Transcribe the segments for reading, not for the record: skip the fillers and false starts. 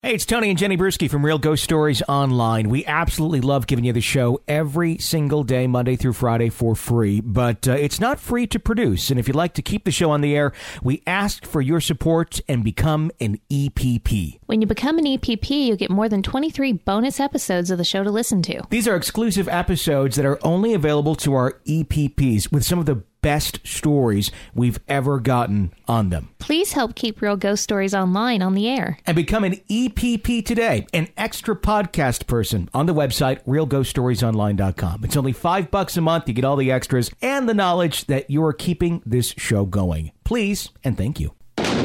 Hey, it's Tony and Jenny Brewski from Real Ghost Stories Online. We absolutely love giving you the show every single day, Monday through Friday, for free. But it's not free to produce. And if you'd like to keep the show on the air, we ask for your support and become an EPP. When you become an EPP, you get more than 23 bonus episodes of the show to listen to. These are exclusive episodes that are only available to our EPPs with some of the best stories we've ever gotten on them. Please help keep Real Ghost Stories Online on the air. And become an EPP today, an extra podcast person on the website, realghoststoriesonline.com. It's only $5 a month. You get all the extras and the knowledge that you are keeping this show going. Please, and thank you.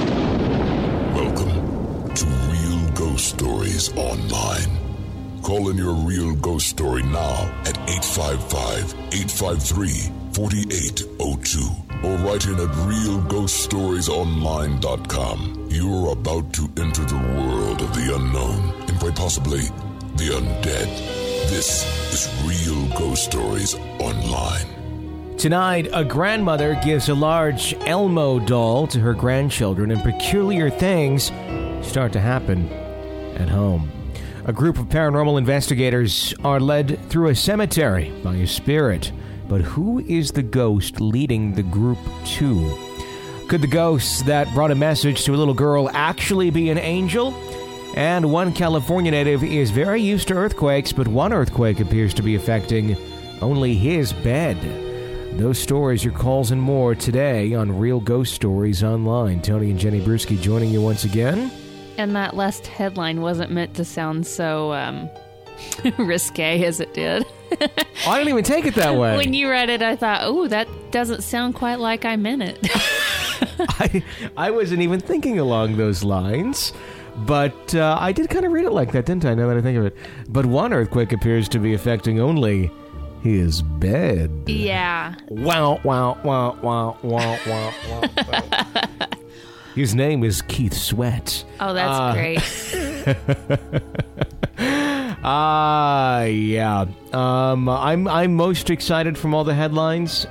Welcome to Real Ghost Stories Online. Call in your real ghost story now at 855-853-4802 or write in at realghoststoriesonline.com. You're about to enter the world of the unknown and quite possibly the undead. This is Real Ghost Stories Online. Tonight, a grandmother gives a large Elmo doll to her grandchildren, and peculiar things start to happen at home. A group of paranormal investigators are led through a cemetery by a spirit. But who is the ghost leading the group to? Could the ghost that brought a message to a little girl actually be an angel? And one California native is very used to earthquakes, but one earthquake appears to be affecting only his bed. Those stories, your calls, and more today on Real Ghost Stories Online. Tony and Jenny Brewski joining you once again. And that last headline wasn't meant to sound so risque as it did. I didn't even take it that way. When you read it, I thought, oh, that doesn't sound quite like I meant it. I wasn't even thinking along those lines, but I did kind of read it like that, didn't I, now that I think of it? But one earthquake appears to be affecting only his bed. Yeah. Wow, wow, wow, wow, wow, wow, wow. His name is Keith Sweat. Oh, that's great. Yeah. I'm most excited from all the headlines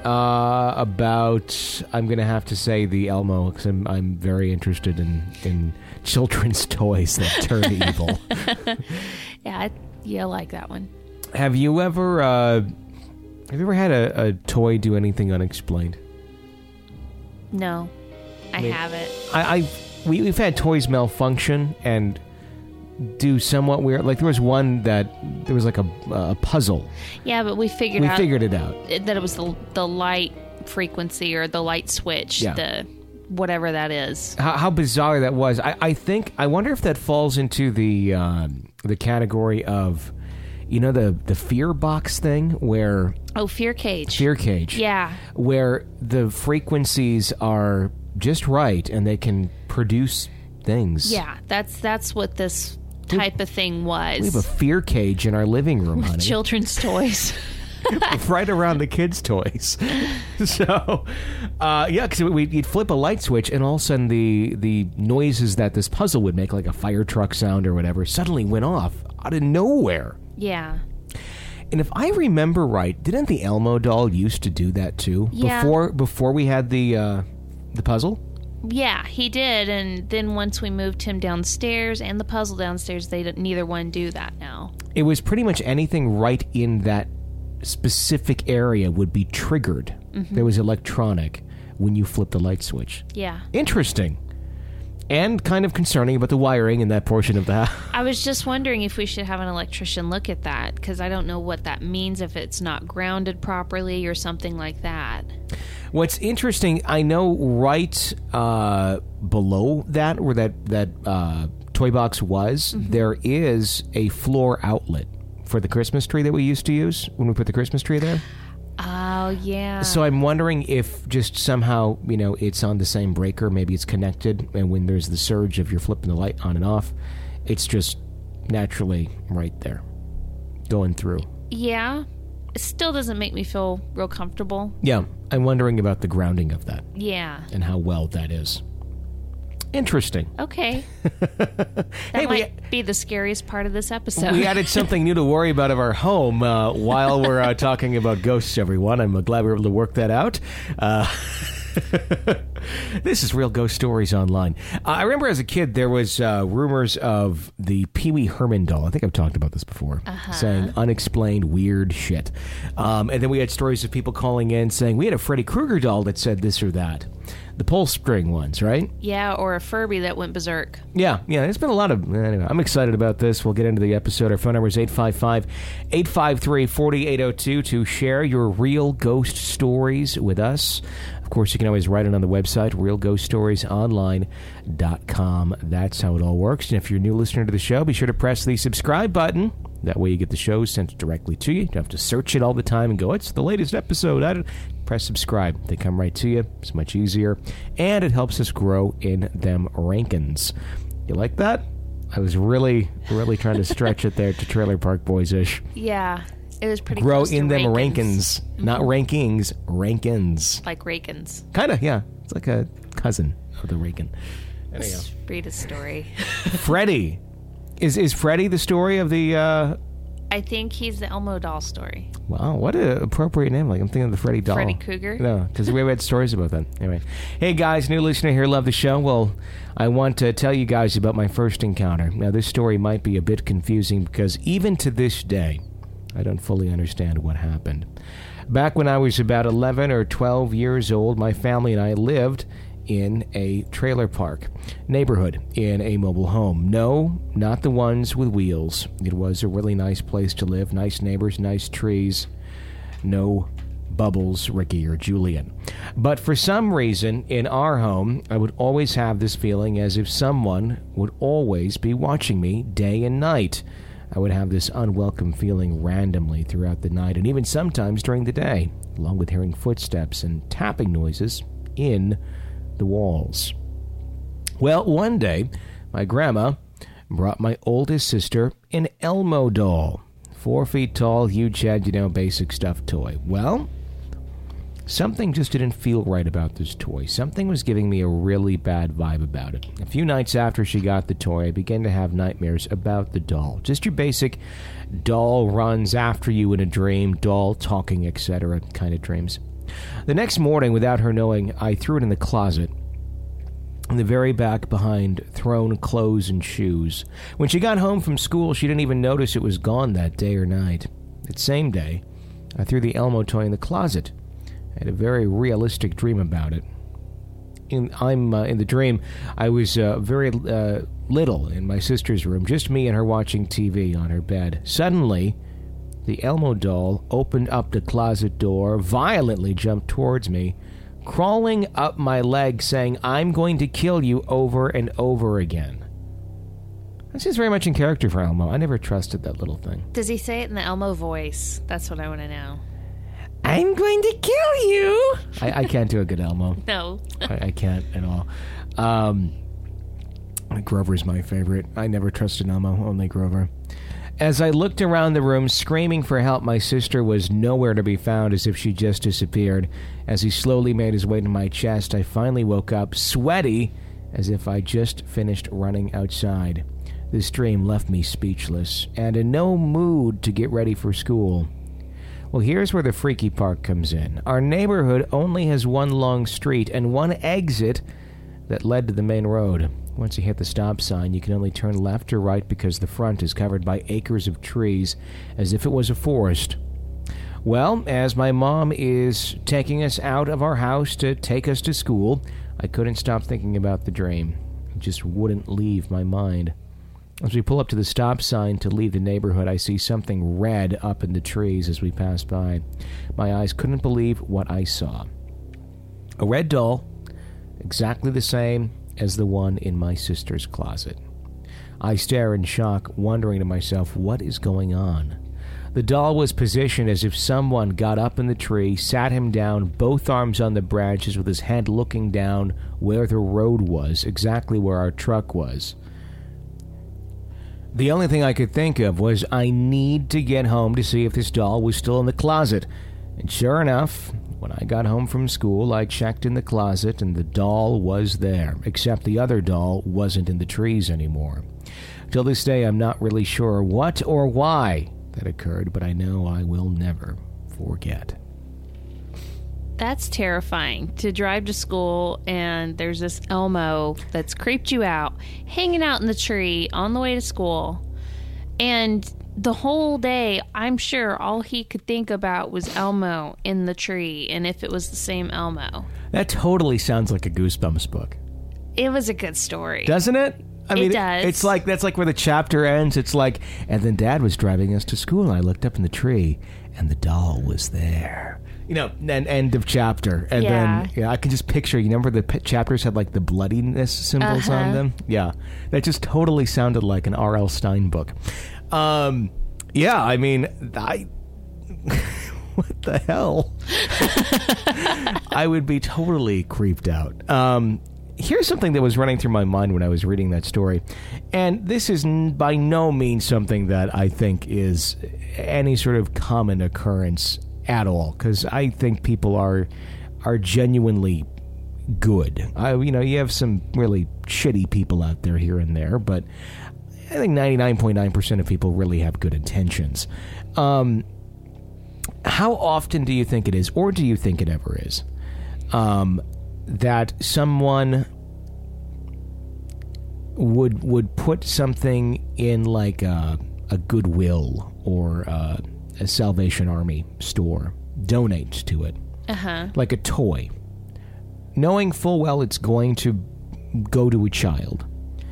about, I'm going to have to say, the Elmo, because I'm very interested in children's toys that turn evil. Yeah, I like that one. Have you ever had a toy do anything unexplained? No, I haven't. We've had toys malfunction and do somewhat weird. Like there was one that there was like a puzzle. Yeah, but we figured it out that it was the light frequency or the light switch. Yeah. The whatever that is. How bizarre that was. I wonder if that falls into the category of, you know, the fear box thing where... Oh, fear cage. Fear cage. Yeah. Where the frequencies are just right and they can produce things. Yeah, that's what this type of thing was. We have a fear cage in our living room, honey. Children's toys. Right around the kids' toys. So, yeah, because you'd flip a light switch and all of a sudden the noises that this puzzle would make, like a fire truck sound or whatever, suddenly went off out of nowhere. Yeah. And if I remember right, didn't the Elmo doll used to do that too? Yeah. Before we had the puzzle? Yeah, he did. And then once we moved him downstairs and the puzzle downstairs, neither one do that now. It was pretty much anything right in that specific area would be triggered. Mm-hmm. There was electronic when you flip the light switch. Yeah. Interesting. And kind of concerning about the wiring in that portion of the house. I was just wondering if we should have an electrician look at that, because I don't know what that means, if it's not grounded properly or something like that. What's interesting, I know right below that, where that toy box was, mm-hmm. there is a floor outlet for the Christmas tree that we used to use when we put the Christmas tree there. Oh, yeah. So I'm wondering if just somehow, you know, it's on the same breaker. Maybe it's connected, and when there's the surge of you're flipping the light on and off, it's just naturally right there, going through. Yeah. It still doesn't make me feel real comfortable. Yeah. I'm wondering about the grounding of that. Yeah. And how well that is. Interesting. Okay. That might be the scariest part of this episode. We added something new to worry about of our home while we're talking about ghosts, everyone. I'm glad we were able to work that out. This is Real Ghost Stories Online. I remember as a kid there was rumors of the Pee Wee Herman doll. I think I've talked about this before. Saying unexplained weird shit. And then we had stories of people calling in saying we had a Freddy Krueger doll that said this or that. The pull string ones, right? Yeah, or a Furby that went berserk. Yeah, there's been a lot of... Anyway, I'm excited about this. We'll get into the episode. Our phone number is 855-853-4802 to share your real ghost stories with us. Of course, you can always write it on the website, realghoststoriesonline.com. That's how it all works. And if you're a new listener to the show, be sure to press the subscribe button. That way you get the shows sent directly to you. You don't have to search it all the time and go, it's the latest episode. Press subscribe. They come right to you. It's much easier. And it helps us grow in them rankings. You like that? I was really, really trying to stretch it there to Trailer Park Boys-ish. Yeah, it was pretty grow close in to them rankins. Not rankings, rankins. Like Rakins. Kind of, yeah. It's like a cousin of the Rakin. Let's read a story. Freddy. Is Freddy the story of the... I think he's the Elmo doll story. Wow, what an appropriate name. Like, I'm thinking of the Freddy doll. Freddy Krueger? No, because we had stories about that. Anyway. Hey, guys, new listener here, love the show. Well, I want to tell you guys about my first encounter. Now, this story might be a bit confusing because even to this day, I don't fully understand what happened. Back when I was about 11 or 12 years old, my family and I lived in a trailer park neighborhood in a mobile home. No, not the ones with wheels. It was a really nice place to live. Nice neighbors, nice trees. No Bubbles, Ricky, or Julian. But for some reason, in our home, I would always have this feeling as if someone would always be watching me day and night. I would have this unwelcome feeling randomly throughout the night and even sometimes during the day, along with hearing footsteps and tapping noises in the walls. Well, one day, my grandma brought my oldest sister an Elmo doll. 4 feet tall, huge head, basic stuffed toy. Well, something just didn't feel right about this toy. Something was giving me a really bad vibe about it. A few nights after she got the toy, I began to have nightmares about the doll. Just your basic doll runs after you in a dream, doll talking, etc. kind of dreams. The next morning, without her knowing, I threw it in the closet in the very back behind thrown clothes and shoes. When she got home from school, she didn't even notice it was gone that day or night. That same day, I threw the Elmo toy in the closet. I had a very realistic dream about it. In the dream, I was very little in my sister's room, just me and her watching TV on her bed. Suddenly, the Elmo doll opened up the closet door, violently jumped towards me, crawling up my leg, saying, "I'm going to kill you," over and over again. This is very much in character for Elmo. I never trusted that little thing. Does he say it in the Elmo voice? That's what I want to know. "I'm going to kill you." I can't do a good Elmo. No. I can't at all. Grover's my favorite. I never trusted Elmo, only Grover. As I looked around the room, screaming for help, my sister was nowhere to be found, as if she just disappeared. As he slowly made his way to my chest, I finally woke up, sweaty, as if I just finished running outside. This dream left me speechless, and in no mood to get ready for school. Well, here's where the freaky part comes in. Our neighborhood only has one long street and one exit that led to the main road. Once you hit the stop sign, you can only turn left or right because the front is covered by acres of trees, as if it was a forest. Well, as my mom is taking us out of our house to take us to school, I couldn't stop thinking about the dream. It just wouldn't leave my mind. As we pull up to the stop sign to leave the neighborhood, I see something red up in the trees as we pass by. My eyes couldn't believe what I saw. A red doll, exactly the same as the one in my sister's closet. I stare in shock, wondering to myself, what is going on? The doll was positioned as if someone got up in the tree, sat him down, both arms on the branches with his head looking down where the road was, exactly where our truck was. The only thing I could think of was I need to get home to see if this doll was still in the closet. And sure enough, when I got home from school, I checked in the closet and the doll was there, except the other doll wasn't in the trees anymore. Till this day, I'm not really sure what or why that occurred, but I know I will never forget. That's terrifying, to drive to school and there's this Elmo that's creeped you out, hanging out in the tree on the way to school. And the whole day, I'm sure all he could think about was Elmo in the tree and if it was the same Elmo. That totally sounds like a Goosebumps book. It was a good story. Doesn't it? I mean, it does. It's like, that's like where the chapter ends. It's like, and then Dad was driving us to school and I looked up in the tree and the doll was there. You know, and end of chapter. And then, I can just picture, you remember the chapters had like the bloodiness symbols on them? Yeah. That just totally sounded like an R.L. Stine book. Yeah, I mean, what the hell? I would be totally creeped out. Here's something that was running through my mind when I was reading that story. And this is by no means something that I think is any sort of common occurrence at all, because I think people are genuinely good. You have some really shitty people out there here and there, but I think 99.9% of people really have good intentions. How often do you think it is, or do you think it ever is, that someone would put something in like a Goodwill or a Salvation Army store, donate to it, like a toy, knowing full well it's going to go to a child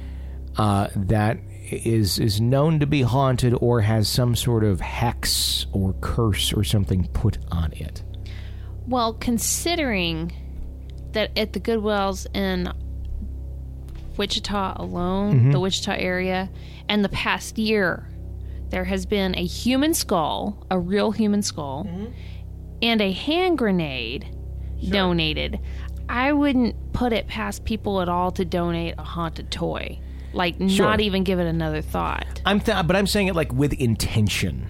that is known to be haunted or has some sort of hex or curse or something put on it? Well, considering that at the Goodwills in Wichita alone, the Wichita area, and the past year, there has been a human skull, a real human skull, and a hand grenade donated. I wouldn't put it past people at all to donate a haunted toy. Like, not even give it another thought. But I'm saying it like with intention.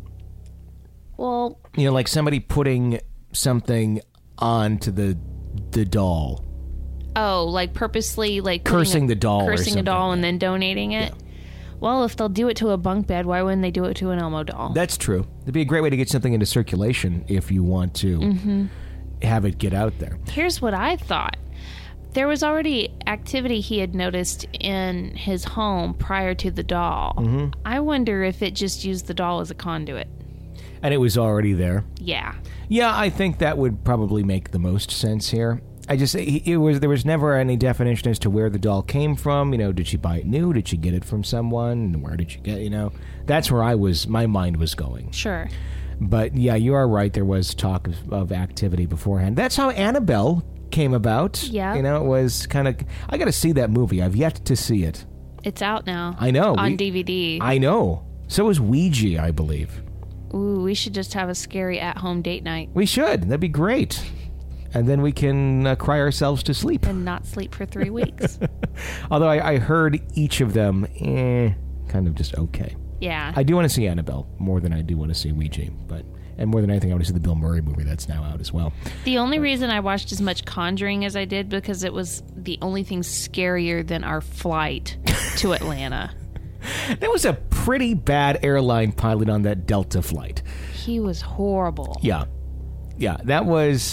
Well, like somebody putting something onto the doll. Oh, like purposely, like cursing the doll, cursing a doll, and then donating it. Yeah. Well, if they'll do it to a bunk bed, why wouldn't they do it to an Elmo doll? That's true. It'd be a great way to get something into circulation if you want to have it get out there. Here's what I thought. There was already activity he had noticed in his home prior to the doll. I wonder if it just used the doll as a conduit. And it was already there? Yeah. Yeah, I think that would probably make the most sense here. There was never any definition as to where the doll came from. Did she buy it new? Did she get it from someone? Where did she get it? That's where my mind was going. Sure. But yeah, you are right. There was talk of activity beforehand. That's how Annabelle came about. Yeah. It was kind of, I got to see that movie. I've yet to see it. It's out now. I know. On DVD. I know. So is Ouija, I believe. Ooh, we should just have a scary at-home date night. We should. That'd be great. And then we can cry ourselves to sleep. And not sleep for 3 weeks. Although I heard each of them, kind of just okay. Yeah. I do want to see Annabelle more than I do want to see Ouija. And more than anything, I want to see the Bill Murray movie that's now out as well. The only reason I watched as much Conjuring as I did, because it was the only thing scarier than our flight to Atlanta. There was a pretty bad airline pilot on that Delta flight. He was horrible. Yeah. Yeah, that was,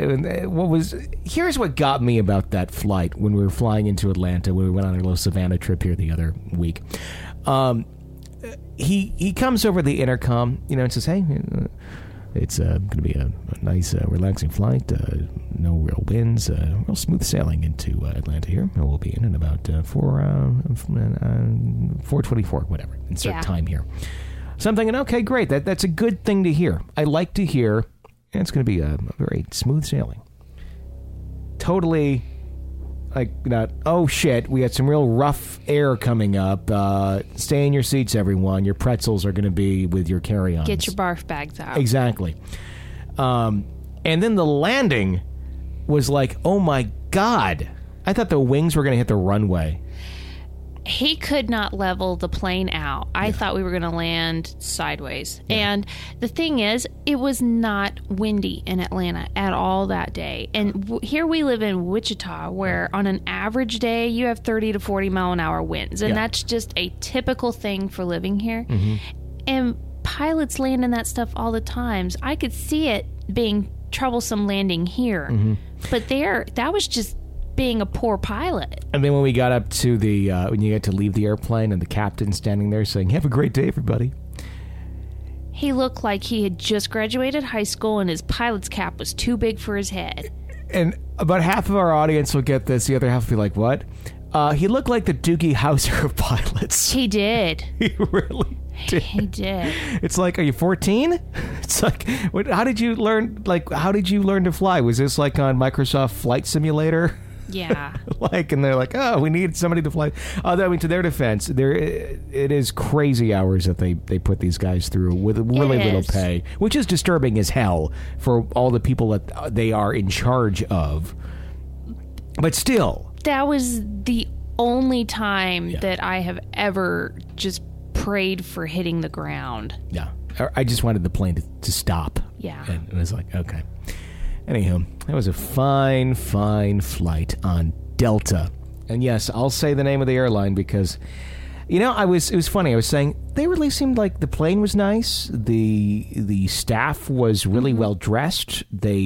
here's what got me about that flight when we were flying into Atlanta, when we went on our little Savannah trip here the other week. He comes over the intercom, and says, hey, it's going to be a nice, relaxing flight, no real winds, real smooth sailing into Atlanta here. We'll be in about 4:24, whatever, insert time here. So I'm thinking, okay, great, that's a good thing to hear. I like to hear. And it's going to be a very smooth sailing. Totally, not, oh shit, we got some real rough air coming up. Stay in your seats, everyone. Your pretzels are going to be with your carry-ons. Get your barf bags out. Exactly. And then the landing was like, oh my God. I thought the wings were going to hit the runway. He could not level the plane out. I thought we were going to land sideways. Yeah. And the thing is, it was not windy in Atlanta at all that day. And here we live in Wichita, where on an average day, you have 30 to 40 mile an hour winds. And that's just a typical thing for living here. And pilots land in that stuff all the times. I could see it being troublesome landing here. But that was just being a poor pilot. And then when we got up to the, when you get to leave the airplane and the captain's standing there saying, "Have a great day, everybody." He looked like he had just graduated high school and his pilot's cap was too big for his head. And about half of our audience will get this. The other half will be like, "What?" He looked like the Doogie Howser of pilots. He did. He really did. He did. It's like, are you 14? It's like, how did you learn to fly? Was this like on Microsoft Flight Simulator? Yeah. And they're like, "Oh, we need somebody to fly." I mean, to their defense, it is crazy hours that they put these guys through with really little pay, which is disturbing as hell for all the people that they are in charge of. But still, that was the only time that I have ever just prayed for hitting the ground. Yeah. I just wanted the plane to stop. Yeah. And it was like, okay. Anywho, that was a fine flight on Delta. And yes, I'll say the name of the airline because, it was funny. I was saying they really seemed like the plane was nice. The staff was really well dressed.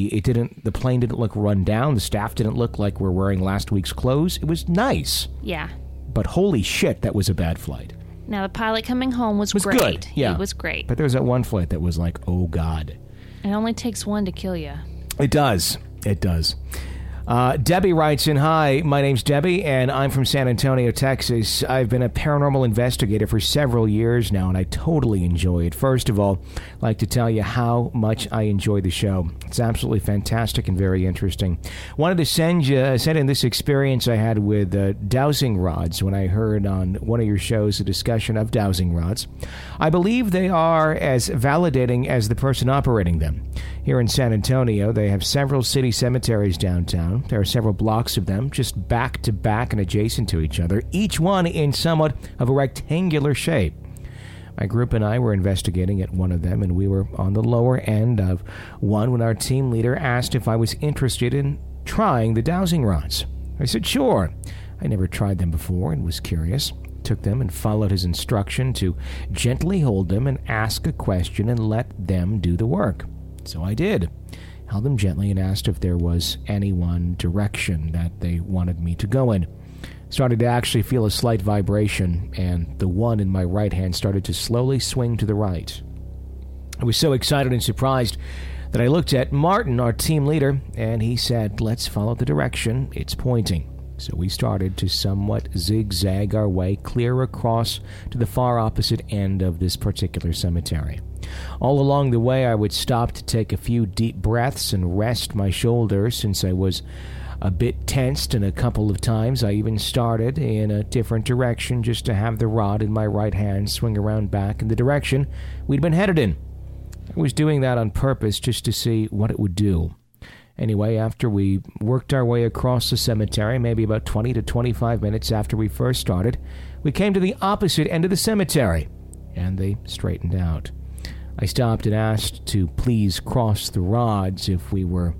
The plane didn't look run down. The staff didn't look like we're wearing last week's clothes. It was nice. Yeah. But holy shit, that was a bad flight. Now the pilot coming home was great. Good. Yeah. It was great. But there was that one flight that was like, oh God. It only takes one to kill you. It does. It does. Debbie writes in, "Hi, my name's Debbie, and I'm from San Antonio, Texas. I've been a paranormal investigator for several years now, and I totally enjoy it. First of all, I'd like to tell you how much I enjoy the show. It's absolutely fantastic and very interesting. Wanted to send in this experience I had with dowsing rods when I heard on one of your shows a discussion of dowsing rods. I believe they are as validating as the person operating them. Here in San Antonio, they have several city cemeteries downtown. There are several blocks of them, just back to back and adjacent to each other, each one in somewhat of a rectangular shape. My group and I were investigating at one of them, and we were on the lower end of one when our team leader asked if I was interested in trying the dowsing rods. I said, sure. I never tried them before and was curious. Took them and followed his instruction to gently hold them and ask a question and let them do the work. So I did. Held them gently and asked if there was any one direction that they wanted me to go in. Started to actually feel a slight vibration, and the one in my right hand started to slowly swing to the right. I was so excited and surprised that I looked at Martin, our team leader, and he said, "Let's follow the direction it's pointing." So we started to somewhat zigzag our way clear across to the far opposite end of this particular cemetery. All along the way, I would stop to take a few deep breaths and rest my shoulders since I was a bit tensed, and a couple of times I even started in a different direction just to have the rod in my right hand swing around back in the direction we'd been headed in. I was doing that on purpose just to see what it would do. Anyway, after we worked our way across the cemetery, maybe about 20 to 25 minutes after we first started, we came to the opposite end of the cemetery, and they straightened out. I stopped and asked to please cross the rods if we were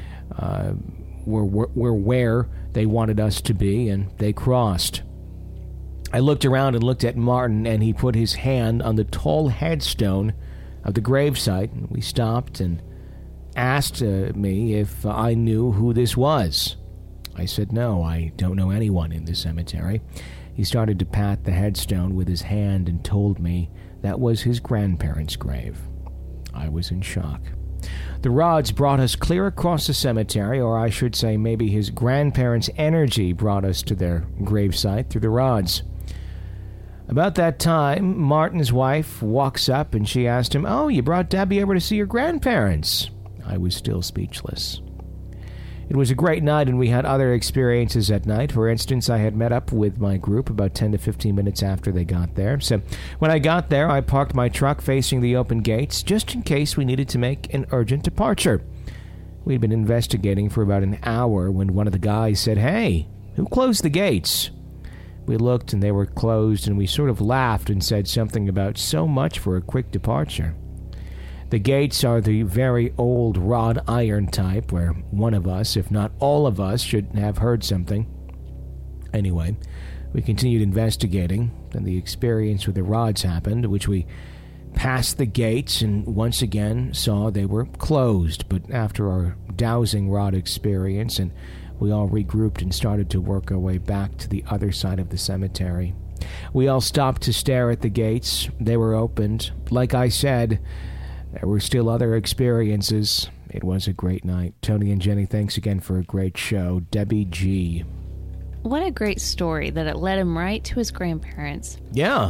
where they wanted us to be, and they crossed. I looked around and looked at Martin, and he put his hand on the tall headstone of the gravesite, and we stopped and asked me if I knew who this was. I said, no, I don't know anyone in the cemetery. He started to pat the headstone with his hand and told me that was his grandparents' grave. I was in shock. The rods brought us clear across the cemetery, or I should say maybe his grandparents' energy brought us to their gravesite through the rods. About that time, Martin's wife walks up and she asked him, "Oh, you brought Debbie over to see your grandparents?" I was still speechless. It was a great night, and we had other experiences at night. For instance, I had met up with my group about 10 to 15 minutes after they got there. So when I got there, I parked my truck facing the open gates just in case we needed to make an urgent departure. We'd been investigating for about an hour when one of the guys said, "Hey, who closed the gates?" We looked and they were closed, and we sort of laughed and said something about so much for a quick departure. The gates are the very old wrought iron type where one of us, if not all of us, should have heard something. Anyway, we continued investigating. Then the experience with the rods happened, which we passed the gates and once again saw they were closed. But after our dowsing rod experience, and we all regrouped and started to work our way back to the other side of the cemetery, we all stopped to stare at the gates. They were opened. Like I said, there were still other experiences. It was a great night. Tony and Jenny, thanks again for a great show. Debbie G. What a great story that it led him right to his grandparents. Yeah.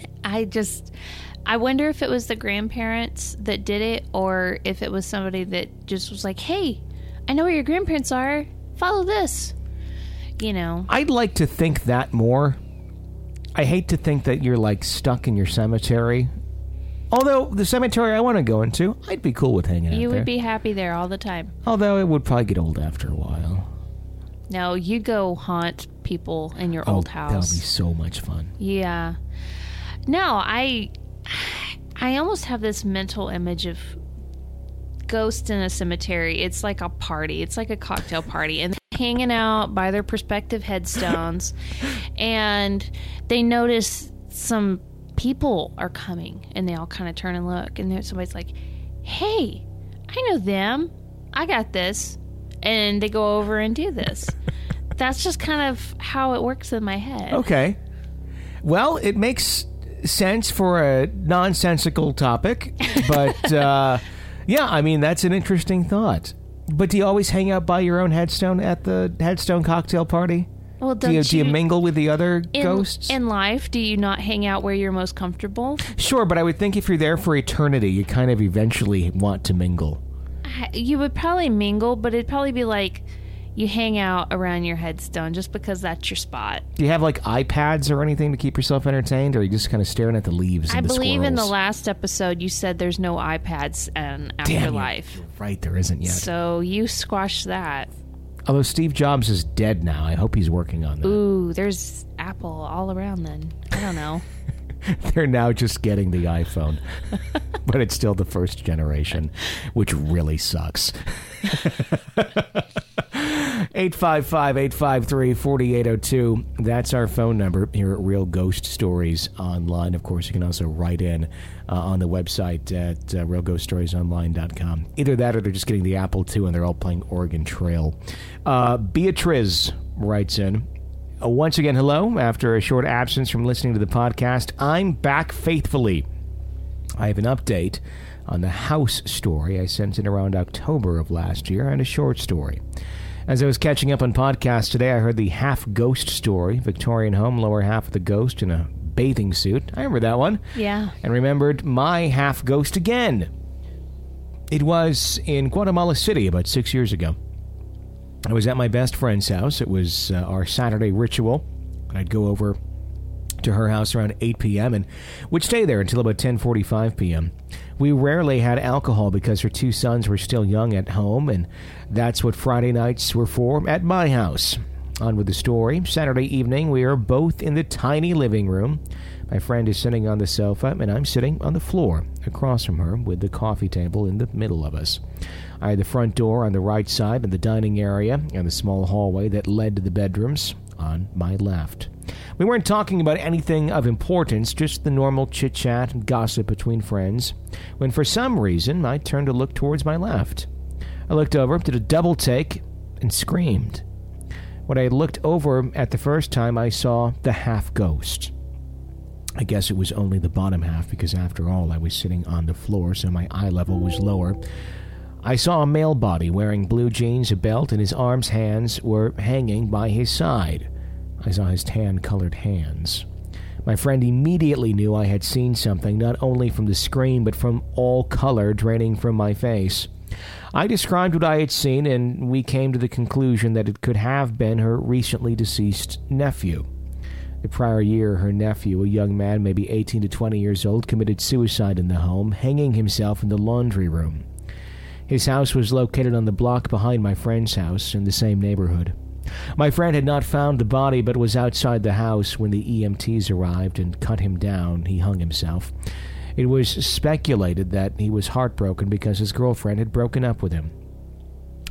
I wonder if it was the grandparents that did it, or if it was somebody that just was like, hey, I know where your grandparents are. Follow this. You know. I'd like to think that more. I hate to think that you're, like, stuck in your cemetery. Although, the cemetery I want to go into, I'd be cool with hanging out there. You would be happy there all the time. Although, it would probably get old after a while. No, you go haunt people in your old house. That would be so much fun. Yeah. No, I almost have this mental image of ghosts in a cemetery. It's like a party. It's like a cocktail party. And they're hanging out by their respective headstones. And they notice some people are coming. And they all kind of turn and look. And somebody's like, hey, I know them. I got this. And they go over and do this. That's just kind of how it works in my head. Okay. Well, it makes sense for a nonsensical topic, but yeah, I mean, that's an interesting thought. But do you always hang out by your own headstone at the headstone cocktail party? Well, do you mingle with the other ghosts? In life, do you not hang out where you're most comfortable? Sure, but I would think if you're there for eternity, you kind of eventually want to mingle. You would probably mingle, but it'd probably be like you hang out around your headstone just because that's your spot. Do you have like iPads or anything to keep yourself entertained, or are you just kind of staring at the leaves and the squirrels? I believe in the last episode you said there's no iPads in Afterlife. You're right, there isn't yet. So you squash that. Although Steve Jobs is dead now, I hope he's working on that. Ooh, there's Apple all around then. I don't know. They're now just getting the iPhone. But it's still the first generation, which really sucks. 855-853-4802. That's our phone number here at Real Ghost Stories Online. Of course, you can also write in on the website at realghoststoriesonline.com. Either that or they're just getting the Apple II and they're all playing Oregon Trail. Beatriz writes in, once again, hello. After a short absence from listening to the podcast, I'm back faithfully. I have an update on the house story I sent in around October of last year and a short story. As I was catching up on podcasts today, I heard the half-ghost story, Victorian home, lower half of the ghost in a bathing suit. I remember that one. Yeah. And remembered my half-ghost again. It was in Guatemala City about 6 years ago. I was at my best friend's house. It was our Saturday ritual. I'd go over to her house around 8 p.m. and would stay there until about 10:45 p.m. We rarely had alcohol because her two sons were still young at home, and that's what Friday nights were for at my house. On with the story. Saturday evening, we are both in the tiny living room. My friend is sitting on the sofa, and I'm sitting on the floor across from her with the coffee table in the middle of us. I had the front door on the right side and the dining area and the small hallway that led to the bedrooms on my left. We weren't talking about anything of importance, just the normal chit-chat and gossip between friends, when for some reason I turned to look towards my left. I looked over, did a double take, and screamed. When I looked over at the first time, I saw the half-ghost. I guess it was only the bottom half, because after all, I was sitting on the floor, so my eye level was lower. I saw a male body wearing blue jeans, a belt, and his hands were hanging by his side. I saw his tan-colored hands. My friend immediately knew I had seen something, not only from the screen, but from all color draining from my face. I described what I had seen, and we came to the conclusion that it could have been her recently deceased nephew. The prior year, her nephew, a young man maybe 18 to 20 years old, committed suicide in the home, hanging himself in the laundry room. His house was located on the block behind my friend's house in the same neighborhood. My friend had not found the body but was outside the house when the EMTs arrived and cut him down. He hung himself. It was speculated that he was heartbroken because his girlfriend had broken up with him.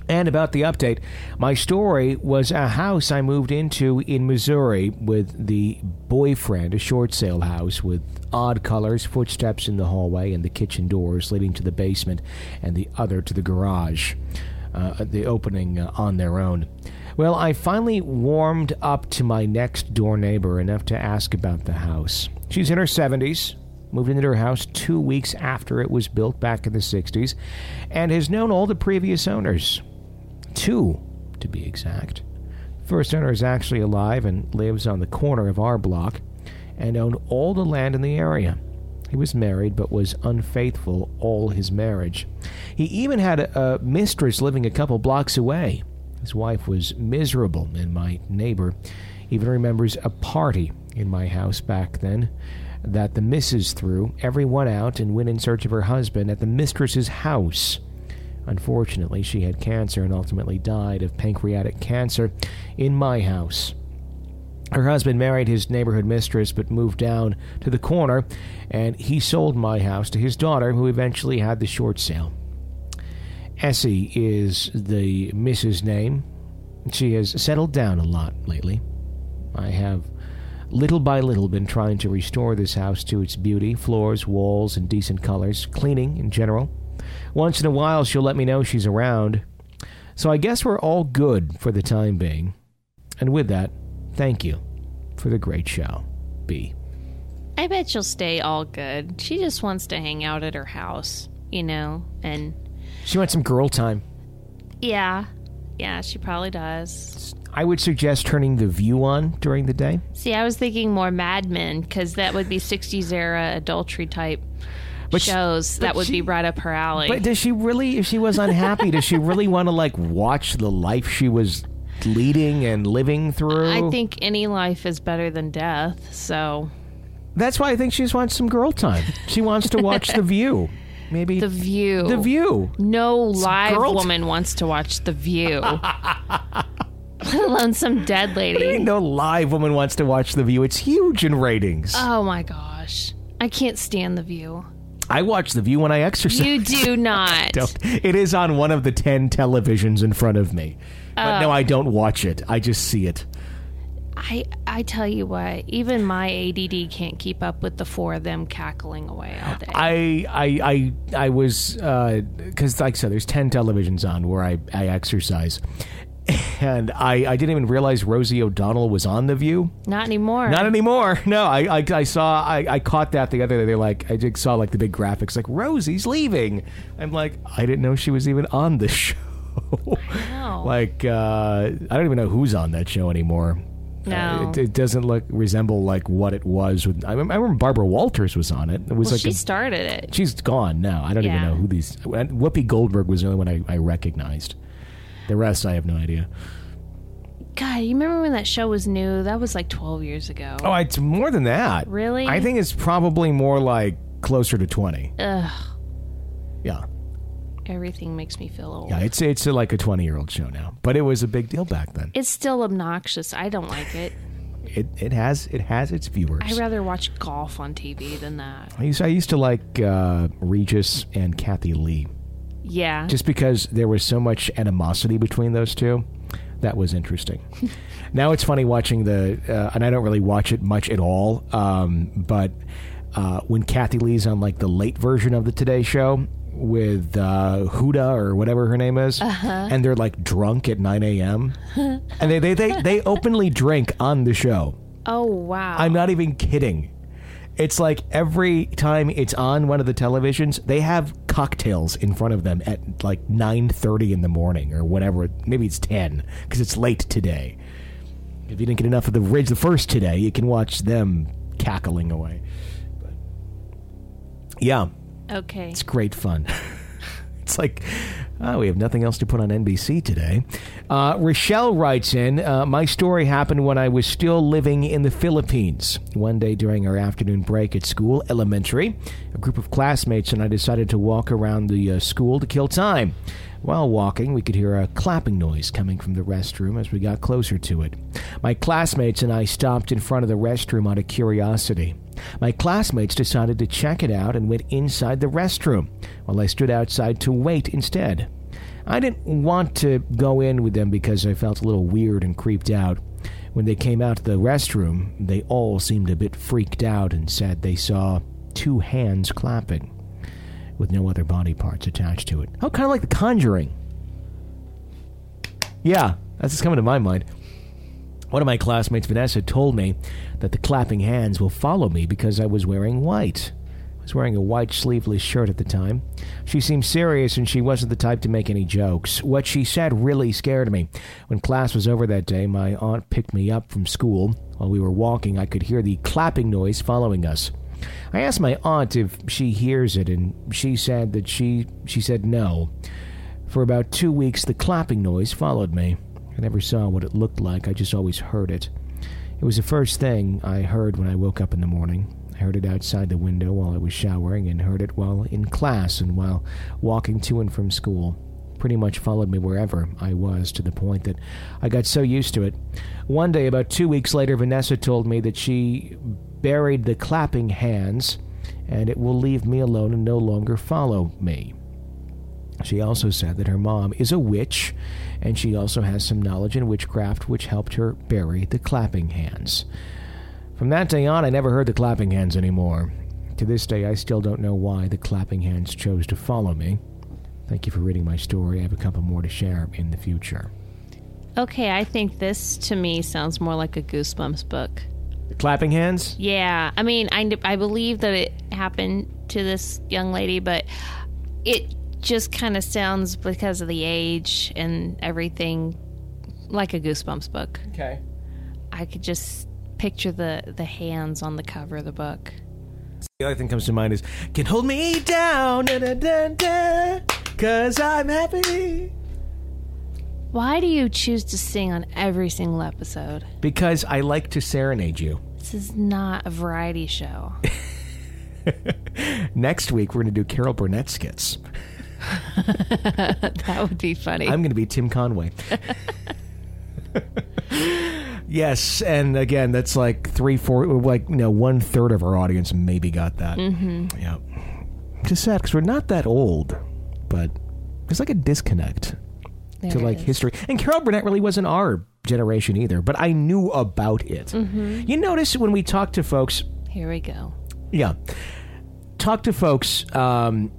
And about the update, my story was a house I moved into in Missouri with the boyfriend, a short sale house with odd colors, footsteps in the hallway, and the kitchen doors leading to the basement and the other to the garage, the opening on their own. Well, I finally warmed up to my next door neighbor enough to ask about the house. She's in her 70s. Moved into her house 2 weeks after it was built back in the 60s, and has known all the previous owners. 2, to be exact. First owner is actually alive and lives on the corner of our block, and owned all the land in the area. He was married, but was unfaithful all his marriage. He even had a mistress living a couple blocks away. His wife was miserable, and my neighbor even remembers a party in my house back then that the missus threw everyone out and went in search of her husband at the mistress's house. Unfortunately, she had cancer and ultimately died of pancreatic cancer in my house. Her husband married his neighborhood mistress but moved down to the corner, and he sold my house to his daughter, who eventually had the short sale. Essie is the missus' name. She has settled down a lot lately. I have little by little been trying to restore this house to its beauty, floors, walls, and decent colors, cleaning in general. Once in a while, she'll let me know she's around. So I guess we're all good for the time being. And with that, thank you for the great show, B. I bet she'll stay all good. She just wants to hang out at her house, and... She wants some girl time. Yeah, she probably does. I would suggest turning The View on during the day. See, I was thinking more Mad Men, because that would be 60s era adultery type shows. That would be right up her alley. But does she really, if she was unhappy, does she really want to, watch the life she was leading and living through? I think any life is better than death, so... That's why I think she just wants some girl time. She wants to watch The View. Maybe The View. The View. No live woman wants to watch The View. Let alone some dead lady. What do you mean no live woman wants to watch The View? It's huge in ratings. Oh my gosh. I can't stand The View. I watch The View when I exercise. You do not. It is on one of the 10 televisions in front of me. But no, I don't watch it. I just see it. I tell you what, even my ADD can't keep up with the four of them cackling away all day. I was, because like I said, there's 10 televisions on where I exercise. And I didn't even realize Rosie O'Donnell was on The View. Not anymore. Not anymore. No, I caught that the other day. I just saw the big graphics, Rosie's leaving. I'm like, I didn't know she was even on the show. I know. I don't even know who's on that show anymore. No. It doesn't resemble what it was. I remember Barbara Walters was on it. It was she started it. She's gone now. I don't even know who these... Whoopi Goldberg was the only one I recognized. The rest, I have no idea. God, you remember when that show was new? That was 12 years ago. Oh, it's more than that. Really? I think it's probably more closer to 20. Ugh. Yeah. Everything makes me feel old. Yeah, it's a 20-year-old show now, but it was a big deal back then. It's still obnoxious. I don't like it. It has its viewers. I'd rather watch golf on TV than that. I used to like Regis and Kathy Lee. Yeah. Just because there was so much animosity between those two. That was interesting. Now it's funny watching and I don't really watch it much at all, but when Kathy Lee's on the late version of the Today Show with Huda or whatever her name is, and they're drunk at 9 a.m. and they openly drink on the show. Oh, wow. I'm not even kidding. It's every time it's on one of the televisions, they have cocktails in front of them at 9:30 in the morning or whatever. Maybe it's 10 because it's late today. If you didn't get enough of the first Today, you can watch them cackling away. But, yeah. Okay. It's great fun. It's we have nothing else to put on NBC today. Rochelle writes in, my story happened when I was still living in the Philippines. One day during our afternoon break at school, elementary, a group of classmates and I decided to walk around the school to kill time. While walking, we could hear a clapping noise coming from the restroom as we got closer to it. My classmates and I stopped in front of the restroom out of curiosity. My classmates decided to check it out and went inside the restroom, while I stood outside to wait instead. I didn't want to go in with them because I felt a little weird and creeped out. When they came out to the restroom, they all seemed a bit freaked out and said they saw 2 hands clapping with no other body parts attached to it. Oh, kind of like The Conjuring. Yeah, that's what's coming to my mind. One of my classmates, Vanessa, told me that the clapping hands will follow me because I was wearing white. I was wearing a white sleeveless shirt at the time. She seemed serious and she wasn't the type to make any jokes. What she said really scared me. When class was over that day, my aunt picked me up from school. While we were walking, I could hear the clapping noise following us. I asked my aunt if she hears it, and she said that she said no. For about 2 weeks, the clapping noise followed me. I never saw what it looked like, I just always heard it. It was the first thing I heard when I woke up in the morning. I heard it outside the window while I was showering, and heard it while in class and while walking to and from school. Pretty much followed me wherever I was, to the point that I got so used to it. One day, about 2 weeks later, Vanessa told me that she buried the clapping hands, and it will leave me alone and no longer follow me. She also said that her mom is a witch, and she also has some knowledge in witchcraft which helped her bury the clapping hands. From that day on, I never heard the clapping hands anymore. To this day, I still don't know why the clapping hands chose to follow me. Thank you for reading my story. I have a couple more to share in the future. Okay, I think this, to me, sounds more like a Goosebumps book. The clapping hands? Yeah. I mean, I believe that it happened to this young lady, but it just kind of sounds, because of the age and everything, like a Goosebumps book. Okay. I could just picture the hands on the cover of the book. The other thing comes to mind is, can hold me down, da, da, da, da, 'cause I'm happy. Why do you choose to sing on every single episode? Because I like to serenade you. This is not a variety show. Next week, we're going to do Carol Burnett skits. That would be funny. I'm going to be Tim Conway. Yes, and again, that's like 1/3 of our audience maybe got that. Mm-hmm. Yeah, just sad because we're not that old, but there's like a disconnect to like history. And Carol Burnett really wasn't our generation either, but I knew about it. Mm-hmm. You notice when we talk to folks. Here we go. Yeah, talk to folks that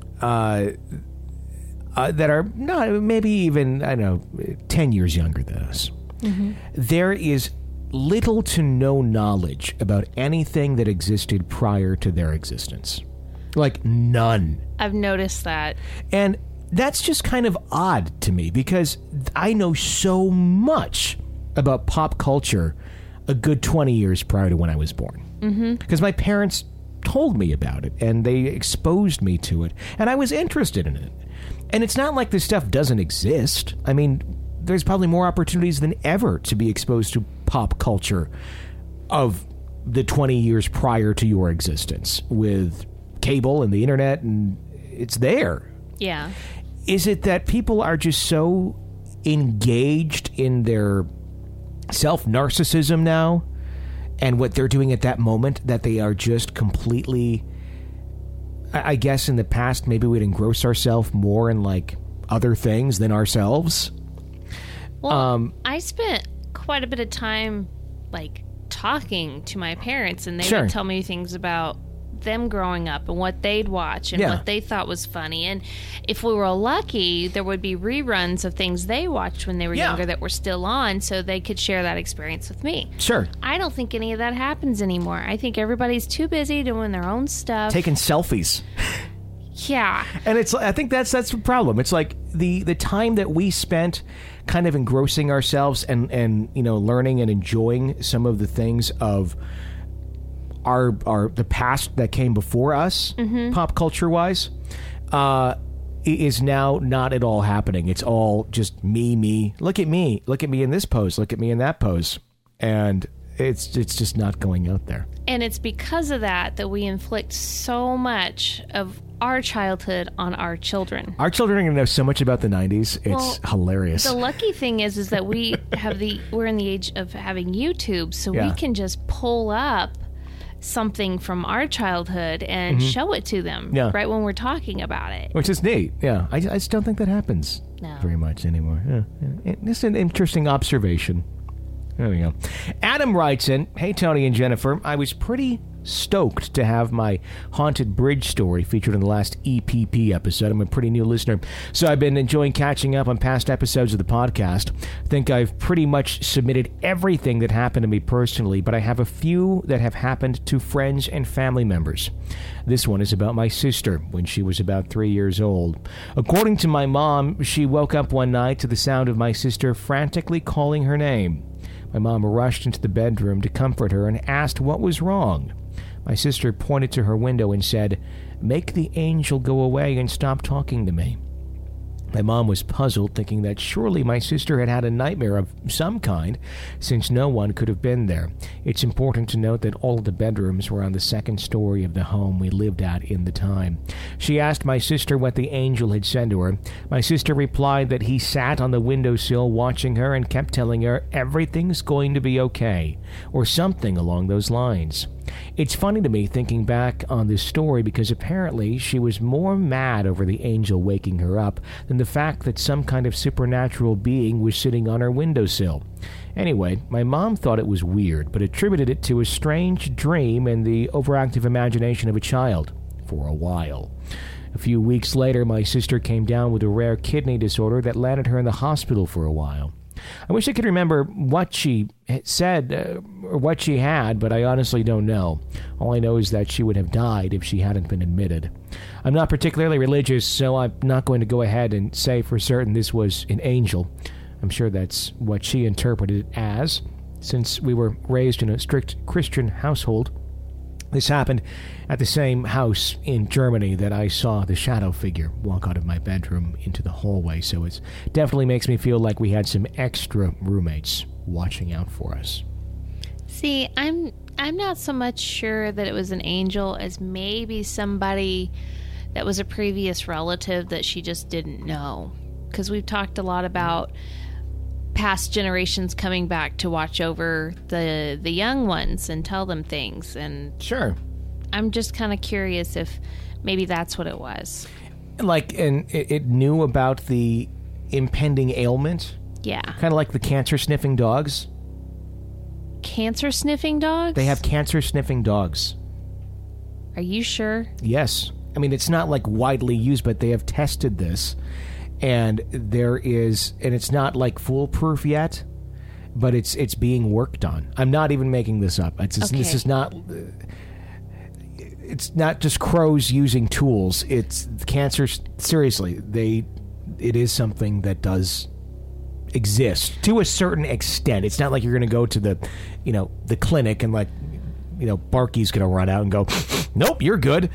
are not maybe even 10 years younger than us. Mm-hmm. There is little to no knowledge about anything that existed prior to their existence. Like none. I've noticed that. And that's just kind of odd to me because I know so much about pop culture a good 20 years prior to when I was born. Because my parents told me about it and they exposed me to it and I was interested in it. And it's not like this stuff doesn't exist. I mean, there's probably more opportunities than ever to be exposed to pop culture of the 20 years prior to your existence with cable and the internet, and it's there. Yeah. Is it that people are just so engaged in their self-narcissism now and what they're doing at that moment that they are just completely... I guess in the past maybe we'd engross ourselves more in like other things than ourselves. Well, I spent quite a bit of time, like, talking to my parents, and they would tell me things about them growing up and what they'd watch and what they thought was funny. And if we were lucky, there would be reruns of things they watched when they were younger that were still on, so they could share that experience with me. Sure. I don't think any of that happens anymore. I think everybody's too busy doing their own stuff. Taking selfies. Yeah. And I think that's the problem. It's like the time that we spent kind of engrossing ourselves and learning and enjoying some of the things of the past that came before us, pop culture wise, is now not at all happening. It's all just me. Look at me in this pose. Look at me in that pose. And it's just not going out there. And it's because of that we inflict so much of our childhood on our children. Our children are going to know so much about the 90s. It's hilarious. The lucky thing is that we're in the age of having YouTube, so we can just pull up something from our childhood and show it to them right when we're talking about it. Which is neat. Yeah. I just don't think that happens very much anymore. It's an interesting observation. There we go. Adam writes in, "Hey, Tony and Jennifer, I was pretty stoked to have my haunted bridge story featured in the last EPP episode. I'm a pretty new listener, so I've been enjoying catching up on past episodes of the podcast. I think I've pretty much submitted everything that happened to me personally, but I have a few that have happened to friends and family members. This one is about my sister when she was about 3 years old. According to my mom, she woke up one night to the sound of my sister frantically calling her name. My mom rushed into the bedroom to comfort her and asked what was wrong. My sister pointed to her window and said, 'Make the angel go away and stop talking to me.' My mom was puzzled, thinking that surely my sister had had a nightmare of some kind, since no one could have been there. It's important to note that all of the bedrooms were on the second story of the home we lived at in the time. She asked my sister what the angel had said to her. My sister replied that he sat on the windowsill watching her and kept telling her everything's going to be okay, or something along those lines. It's funny to me thinking back on this story because apparently she was more mad over the angel waking her up than the fact that some kind of supernatural being was sitting on her windowsill. Anyway, my mom thought it was weird, but attributed it to a strange dream and the overactive imagination of a child for a while. A few weeks later, my sister came down with a rare kidney disorder that landed her in the hospital for a while. I wish I could remember what she said or what she had, but I honestly don't know. All I know is that she would have died if she hadn't been admitted. I'm not particularly religious, so I'm not going to go ahead and say for certain this was an angel. I'm sure that's what she interpreted it as, since we were raised in a strict Christian household. This happened at the same house in Germany that I saw the shadow figure walk out of my bedroom into the hallway, so it definitely makes me feel like we had some extra roommates watching out for us. See, I'm not so much sure that it was an angel as maybe somebody that was a previous relative that she just didn't know. Because we've talked a lot about past generations coming back to watch over the young ones and tell them things, and sure, I'm just kind of curious if maybe that's what it was. Like, and it knew about the impending ailment. Yeah, kind of like the cancer sniffing dogs. Cancer sniffing dogs? They have cancer sniffing dogs. Are you sure? Yes. I mean, it's not like widely used, but they have tested this. And it's not like foolproof yet, but it's being worked on. I'm not even making this up. This is not. It's not just crows using tools. It's cancer. Seriously, it is something that does exist to a certain extent. It's not like you're going to go to the clinic and Barky's going to run out and go, "Nope, you're good."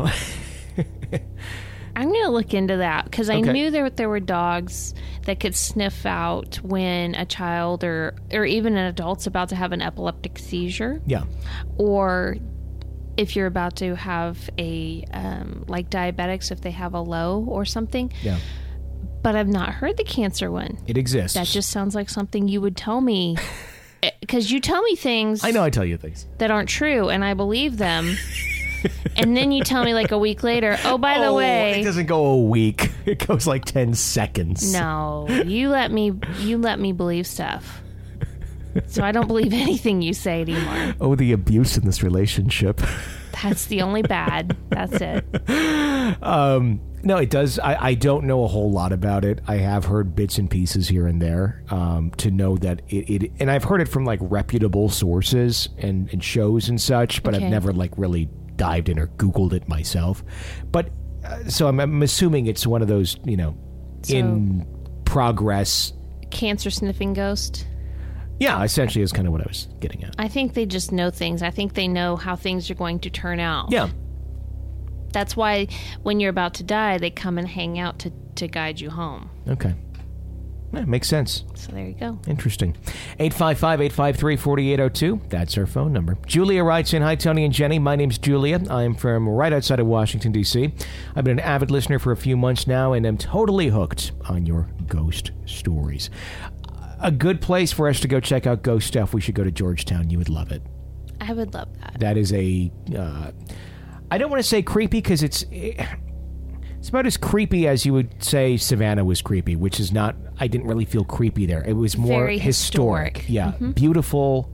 I'm going to look into that because I knew there were dogs that could sniff out when a child or even an adult's about to have an epileptic seizure. Yeah. Or if you're about to have a, like diabetics, if they have a low or something. Yeah. But I've not heard the cancer one. It exists. That just sounds like something you would tell me. Because you tell me things. I know I tell you things. That aren't true, and I believe them. And then you tell me like a week later, oh, by the way... It doesn't go a week. It goes like 10 seconds. No, you let me believe stuff. So I don't believe anything you say anymore. Oh, the abuse in this relationship. That's the only bad. That's it. No, it does. I don't know a whole lot about it. I have heard bits and pieces here and there to know that it and I've heard it from like reputable sources and shows and such, but I've never like really dived in or Googled it myself. But so I'm assuming it's one of those, in progress. Cancer sniffing ghost? Yeah, essentially is kind of what I was getting at. I think they just know things. I think they know how things are going to turn out. Yeah. That's why when you're about to die, they come and hang out to guide you home. Okay. Yeah, makes sense. So there you go. Interesting. 855-853-4802. That's our phone number. Julia writes in, "Hi, Tony and Jenny. My name's Julia. I'm from right outside of Washington, D.C. I've been an avid listener for a few months now and am totally hooked on your ghost stories. A good place for us to go check out ghost stuff. We should go to Georgetown. You would love it." I would love that. That is a... I don't want to say creepy because it's It's about as creepy as you would say Savannah was creepy, which is not, I didn't really feel creepy there. It was more Very historic. Yeah, beautiful.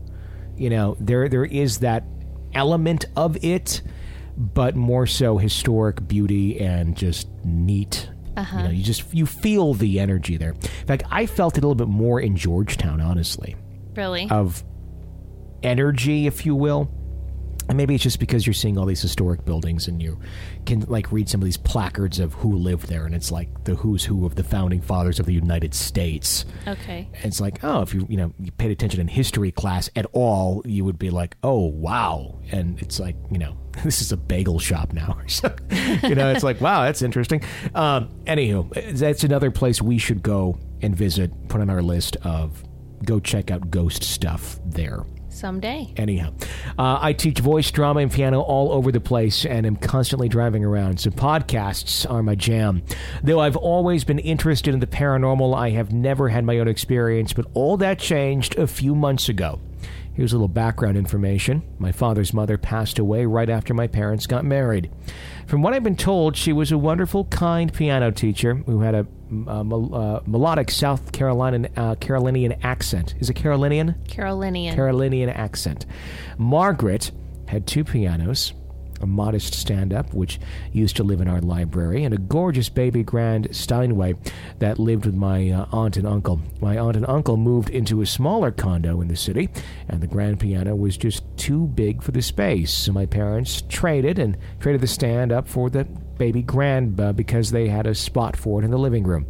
There is that element of it, but more so historic beauty and just neat. You feel the energy there. In fact, I felt it a little bit more in Georgetown, honestly. Really? Of energy, if you will. And maybe it's just because you're seeing all these historic buildings and you can read some of these placards of who lived there, and it's like the who's who of the founding fathers of the United States. Okay. And it's like, oh, if you paid attention in history class at all, you would be like, oh, wow. And it's like, this is a bagel shop now. It's like, wow, that's interesting. Anywho, that's another place we should go and visit, put on our list of go check out ghost stuff there. Someday. Anyhow, I teach voice, drama, and piano all over the place and am constantly driving around, so podcasts are my jam. Though I've always been interested in the paranormal, I have never had my own experience, but all that changed a few months ago. Here's a little background information. My father's mother passed away right after my parents got married. From what I've been told, she was a wonderful, kind piano teacher who had a melodic South Carolinian accent. Is it Carolinian? Carolinian accent. Margaret had 2 pianos, a modest stand-up, which used to live in our library, and a gorgeous baby grand Steinway that lived with my aunt and uncle. My aunt and uncle moved into a smaller condo in the city, and the grand piano was just too big for the space, so my parents traded the stand-up for the baby grand because they had a spot for it in the living room.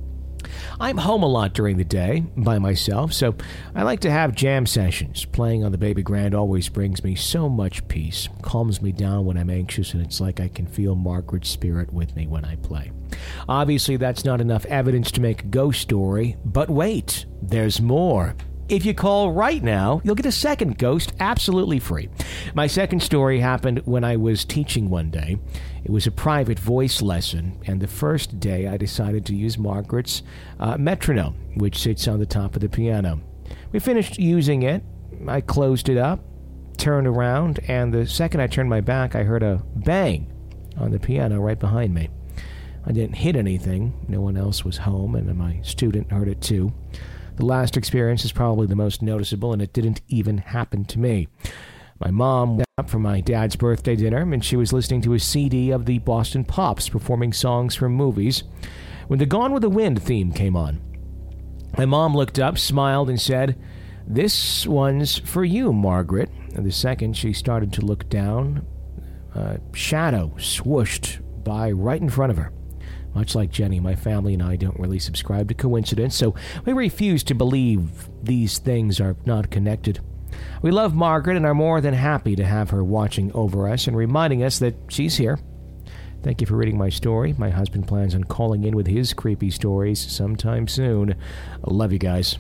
I'm home a lot during the day by myself, so I like to have jam sessions. Playing on the baby grand always brings me so much peace, calms me down when I'm anxious, and it's like I can feel Margaret's spirit with me when I play. Obviously, that's not enough evidence to make a ghost story, but wait, there's more. If you call right now, you'll get a second ghost absolutely free. My second story happened when I was teaching one day. It was a private voice lesson, and the first day I decided to use Margaret's metronome, which sits on the top of the piano. We finished using it. I closed it up, turned around, and the second I turned my back, I heard a bang on the piano right behind me. I didn't hit anything. No one else was home, and my student heard it too. The last experience is probably the most noticeable, and it didn't even happen to me. My mom went up for my dad's birthday dinner, and she was listening to a CD of the Boston Pops performing songs from movies when the Gone with the Wind theme came on. My mom looked up, smiled, and said, "This one's for you, Margaret." And the second she started to look down, a shadow swooshed by right in front of her. Much like Jenny, my family and I don't really subscribe to coincidence, so we refuse to believe these things are not connected. We love Margaret and are more than happy to have her watching over us and reminding us that she's here. Thank you for reading my story. My husband plans on calling in with his creepy stories sometime soon. I love you guys.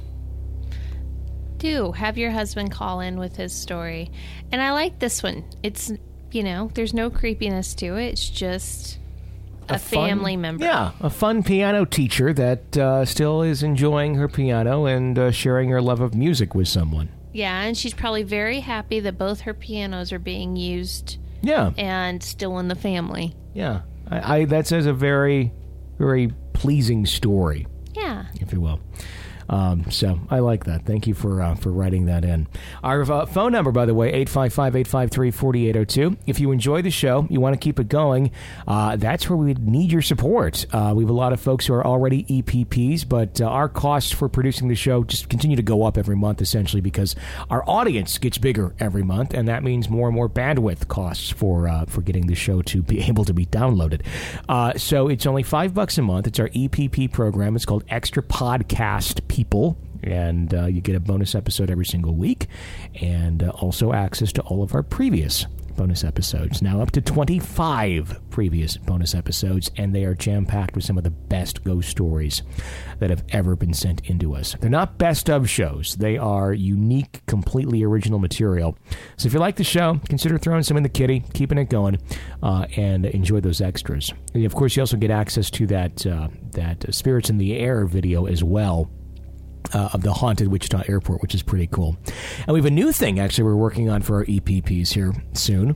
Do have your husband call in with his story. And I like this one. It's, there's no creepiness to it. It's just a family member. Yeah, a fun piano teacher that still is enjoying her piano and sharing her love of music with someone. Yeah, and she's probably very happy that both her pianos are being used. Yeah. And still in the family. Yeah. I that says a very, very pleasing story. Yeah. If you will. So I like that. Thank you for writing that in. Our phone number, by the way, 855-853-4802. If you enjoy the show, you want to keep it going, that's where we need your support. We have a lot of folks who are already EPPs, but our costs for producing the show just continue to go up every month, essentially, because our audience gets bigger every month, and that means more and more bandwidth costs for getting the show to be able to be downloaded. So it's only $5 a month. It's our EPP program. It's called Extra Podcast People, and you get a bonus episode every single week, and also access to all of our previous bonus episodes. Now up to 25 previous bonus episodes, and they are jam-packed with some of the best ghost stories that have ever been sent into us. They're not best of shows. They are unique, completely original material. So if you like the show, consider throwing some in the kitty, keeping it going, and enjoy those extras. And of course, you also get access to that Spirits in the Air video as well, of the haunted Wichita Airport, which is pretty cool. And we have a new thing, actually, we're working on for our EPPs here soon.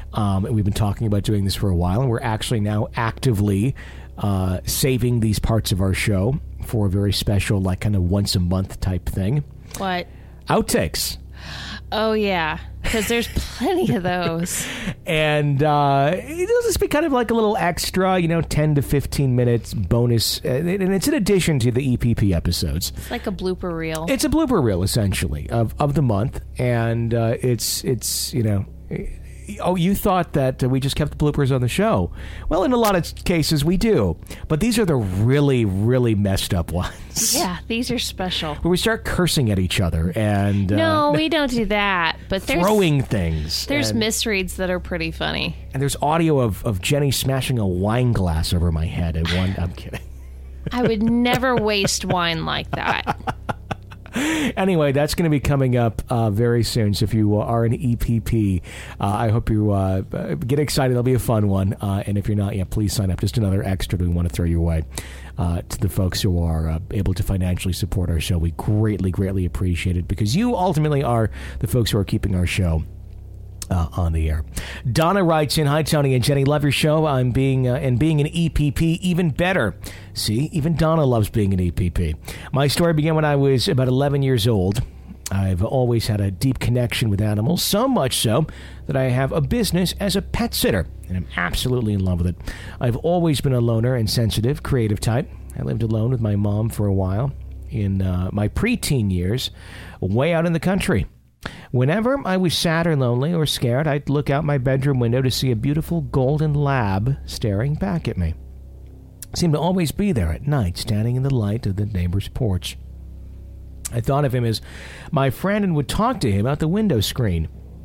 And we've been talking about doing this for a while, and we're actually now actively saving these parts of our show for a very special, like kind of once a month type thing. What? Outtakes. Oh, yeah, because there's plenty of those. And it'll just be kind of like a little extra, 10 to 15 minutes bonus. And it's in addition to the EPP episodes. It's like a blooper reel. It's a blooper reel, essentially, of the month. And it's oh, you thought that we just kept the bloopers on the show. Well, in a lot of cases, we do. But these are the really, really messed up ones. Yeah, these are special. Where we start cursing at each other and... no, we don't do that. But throwing things. There's misreads that are pretty funny. And there's audio of Jenny smashing a wine glass over my head at one... I'm kidding. I would never waste wine like that. Anyway, that's going to be coming up very soon. So if you are an EPP, I hope you get excited. It'll be a fun one. And if you're not yet, please sign up. Just another extra we want to throw your way to the folks who are able to financially support our show. We greatly, greatly appreciate it because you ultimately are the folks who are keeping our show on the air. Donna writes in, "Hi, Tony and Jenny. Love your show. I'm being an EPP even better." See, even Donna loves being an EPP. My story began when I was about 11 years old. I've always had a deep connection with animals, so much so that I have a business as a pet sitter, and I'm absolutely in love with it. I've always been a loner and sensitive, creative type. I lived alone with my mom for a while in my preteen years, way out in the country. Whenever I was sad or lonely or scared, I'd look out my bedroom window to see a beautiful golden lab staring back at me. It seemed to always be there at night, standing in the light of the neighbor's porch. I thought of him as my friend and would talk to him out the window screen.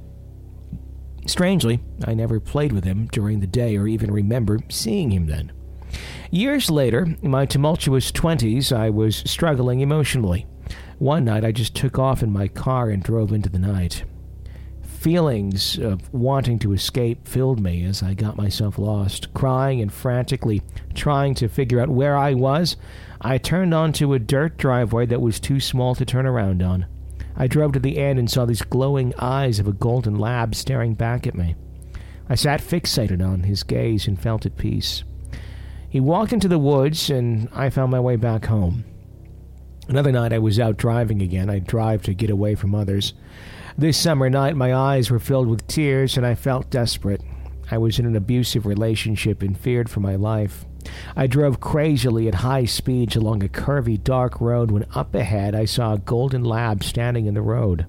Strangely, I never played with him during the day or even remember seeing him then. Years later, in my tumultuous 20s, I was struggling emotionally. One night, I just took off in my car and drove into the night. Feelings of wanting to escape filled me as I got myself lost. Crying and frantically trying to figure out where I was, I turned onto a dirt driveway that was too small to turn around on. I drove to the end and saw these glowing eyes of a golden lab staring back at me. I sat fixated on his gaze and felt at peace. He walked into the woods, and I found my way back home. Another night I was out driving again. I drive to get away from others. This summer night my eyes were filled with tears and I felt desperate. I was in an abusive relationship and feared for my life. I drove crazily at high speeds along a curvy dark road when up ahead I saw a golden lab standing in the road.